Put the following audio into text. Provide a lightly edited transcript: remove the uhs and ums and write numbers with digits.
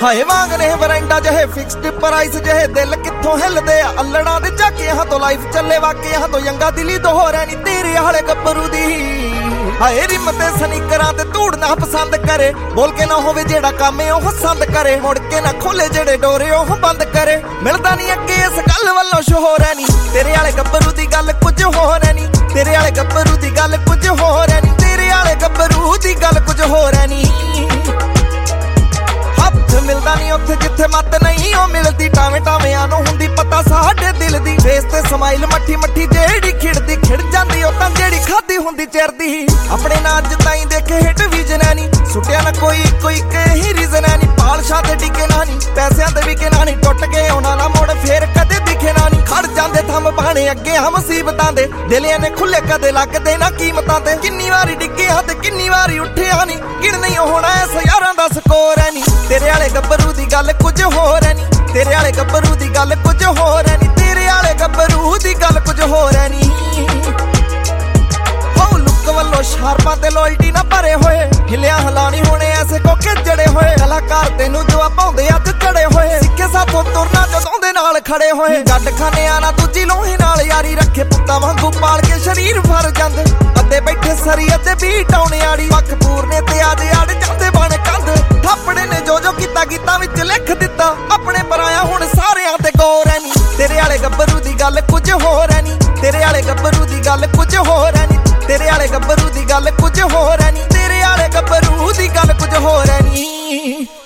ਹਾਏ ਵਾਂਗ ਨੇ ਵਰੈਂਡਾ ਜਿਹੇ ਫਿਕਸਡ ਪ੍ਰਾਈਸ ਜਿਹੇ ਦਿਲ ਕਿੱਥੋਂ ਹਿੱਲਦੇ ਆ ਅਲੜਾਂ ਦੇ ਝਾਕਿਆਂ ਤੋਂ ਲਾਈਫ ਚੱਲੇ ਵਾਕਿਆਂ ਤੋਂ ਯੰਗਾ ਦਿਲੀ ਦੋਹਰਿਆ ਨੀ ਤੇਰੇ ਵਾਲੇ ਗੱਭਰੂ ਦੀ ਹਾਏ ਰਿਮ ਤੇ ਸਨੀਕਰਾਂ ਤੇ ਧੂੜ ਨਾ ਪਸੰਦ ਕਰੇ ਬੋਲ ਕੇ ਨਾ ਹੋਵੇ ਜਿਹੜਾ ਕੰਮ ਉਹ ਪਸੰਦ ਕਰੇ ਮੁੜ ਕੇ ਨਾ ਖੋਲੇ ਜਿਹੜੇ ਡੋਰੇ ਉਹ ਬੰਦ ਕਰੇ ਮਿਲਦਾ ਨਹੀਂ ਅੱਗੇ ਇਸ ਗੱਲ ਵੱਲੋਂ ਸ਼ੋਹਰ ਹੈ ਨੀ ਤੇਰੇ ਵਾਲੇ ਗੱਭਰੂ ਦੀ ਗੱਲ ਕੁਝ ਹੋਰ ਹੈ ਨੀ ਤੇਰੇ ਵਾਲੇ ਗੱਭਰੂ ਦੀ ਗੱਲ ਕੁਝ ਹੋਰ ਹੈ ਨੀ ਤੇਰੇ ਵਾਲੇ ਗੱਭਰੂ ਦੀ ਗੱਲ ਕੁਝ ਹੋਰ ਹੈ ਨੀ ਮਿਲਦਾ ਨਹੀਂ ਉੱਥੇ ਜਿੱਥੇ ਮੱਤ ਨਹੀਂ ਉਹ ਮਿਲਦੀ ਟਾਵੇਂ ਟਾਵਿਆਂ ਨੂੰ ਹੁੰਦੀ ਪਤਾ ਸਾਡੇ ਦਿਲ ਦੀ ਫੇਸ ਤੇ ਸਮਾਈਲ ਮੱਠੀ ਮੱਠੀ ਜਿਹੜੀ ਖਿੜਦੀ ਖਿੜ ਜਾਂਦੀ ਉਹ ਤਾਂ ਜਿਹੜੀ ਖਾਦੀ ਹੁੰਦੀ ਚਿਰਦੀ ਆਪਣੇ ਨਾਂ ਅੱਜ ਤਾਈਂ ਦੇਖੇ ਹਿੱਟ ਵਿਜਨ ਹੈ ਨੀ ਸੁੱਟਿਆ ਨਾ ਕੋਈ ਕਹੀ ਰੀਜ਼ਨ ਹੈ ਨੀ ਪਾਲਸ਼ਾਂ ਤੇ ਡਿੱਗੇ ਨਾ ਨੀ ਪੈਸਿਆਂ ਤੇ ਵਿਕੇ ਨਾ ਨੀ ਟੁੱਟ ਕੇ ਉਹਨਾਂ ਨਾ ਮੁੜ ਫੇਰ ਕਦੇ ਦਿਖੇ ਨਾ ਨੀ ਖੜ ਜਾਂਦੇ ਥੰਮ ਬਾਣੇ ਅੱਗੇ ਆ ਮੁਸੀਬਤਾਂ ਦੇ ਦਿਲਿਆਂ ਨੇ ਖੁੱਲੇ ਕਦੇ ਲੱਗਦੇ ਨਾ ਕੀਮਤਾਂ ਤੇ ਕਿੰਨੀ ਵਾਰੀ ਡਿੱਗਿਆ ਤੇ ਕਿੰਨੀ ਵਾਰੀ ਉੱਠਿਆ ਨੀ ਗਿਣ ਨਹੀਂ ਹੋਣਾ ਇਸ ਯਾਰਾਂ ਦਾ ਸਕੋਰ ਹੈ ਨੀ ਤੇਰੇ ਵਾਲੇ ਗੱਭਰੂ ਦੀ ਗੱਲ ਕੁਝ ਹੋਰ ਹੈ ਨੀ ਤੇਰੇ ਵਾਲੇ ਗੱਭਰੂ ਦੀ ਗੱਲ ਕੁਝ ਹੋਰ ਹੈ ਨੀ ਤੇਰੇ ਵਾਲੇ ਗੱਭਰੂ ਦੀ ਗੱਲ ਕੁਝ ਹੋਰ ਹੈ ਨੀ ਹੋ ਲੁੱਕ ਵੱਲੋਂ ਸ਼ਾਰਪਾਂ ਤੇ ਲੋਇਲਟੀ ਨਾ ਭਰੇ ਹੋਏ ਹਿਲਿਆ ਹਲਾਣੀ ਹੋਣੇ ਐਸੇ ਕੋਕੇ ਜੜੇ ਹੋਏ ਕਲਾਕਾਰ ਤੈਨੂੰ ਜਵਾਬ ਪਾਉਂਦੇ ਅੱਜ ਚੜੇ ਹੋਏ ਸਿੱਕੇ ਸਾਥੋਂ ਤੁਰਨਾ ਜਦੋਂ ਦੇ ਨਾਲ ਖੜੇ ਹੋਏ ਗੱਡ ਖਾਨਿਆਂ ਨਾ ਦੂਜੀ ਲੋਹੇ ਨਾਲ ਯਾਰੀ ਰੱਖੇ ਪੁੱਤਾਂ ਵਾਂਗੂ ਪਾਲ ਕੇ ਸਰੀਰ ਭਰ ਜਾਂਦੇ ਅੱਧੇ ਬੈਠੇ ਸਰੀ ਅੱਧੇ ਬੀਟ ਆਉਣੇ ਆੜੀ ਪੱਖ ਪੂਰਨੇ ਤੇ ਆਜ ਅੜ ਜਾਂਦੇ ਬਣ ਕੰਧ ਥਾਪੜੇ ਨੇ ਜੋ ਕੀਤਾ ਗੀਤਾਂ ਵਿੱਚ ਲਿਖ ਦਿੱਤਾ ਆਪਣੇ ਪਰਾਇਆ ਹੁਣ ਸਾਰਿਆਂ ਤੇ ਗੌਰ ਹੈ ਨੀ ਤੇਰੇ ਵਾਲੇ ਗੱਭਰੂ ਦੀ ਗੱਲ ਕੁਝ ਹੋਰ ਹੈ ਨੀ ਤੇਰੇ ਵਾਲੇ ਗੱਭਰੂ ਦੀ ਗੱਲ ਕੁਝ ਹੋਰ ਹੈ ਨੀ ਤੇਰੇ ਵਾਲੇ ਗੱਭਰੂ ਦੀ ਗੱਲ ਕੁਝ ਹੋਰ ਹੈ ਨੀ ਤੇਰੇ ਵਾਲੇ ਗੱਭਰੂ ਦੀ ਗੱਲ ਕੁਝ ਹੋਰ ਹੈ ਨੀ